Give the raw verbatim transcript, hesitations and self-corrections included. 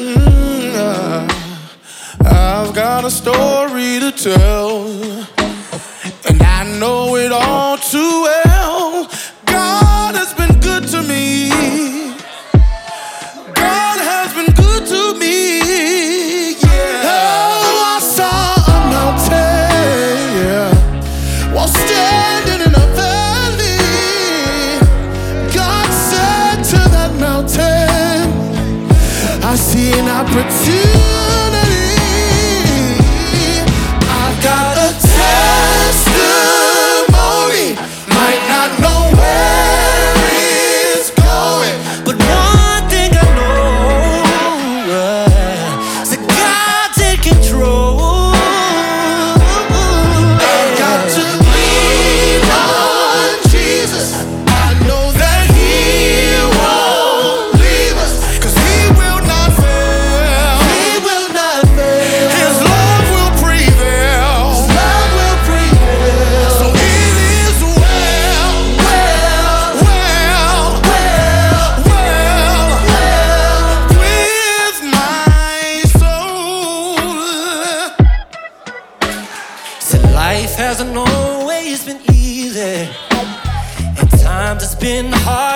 Mm, I've got a story to tell, and I know it all too well. God has been good to me. God has been good to me. Yeah. Oh, I saw a mountain, yeah, while standing in a valley. God said to that mountain, I see an opportunity. I've got a testimony. Might not know where it's going, but one thing I know uh, is that God's in control. I've got to lean on Jesus. I know that He won't leave us, 'cause He will not fail. He will not fail. His love will prevail. His love will prevail. So it is well, well, well, well, well, well with my soul. So life hasn't always been easy. At times it's been hard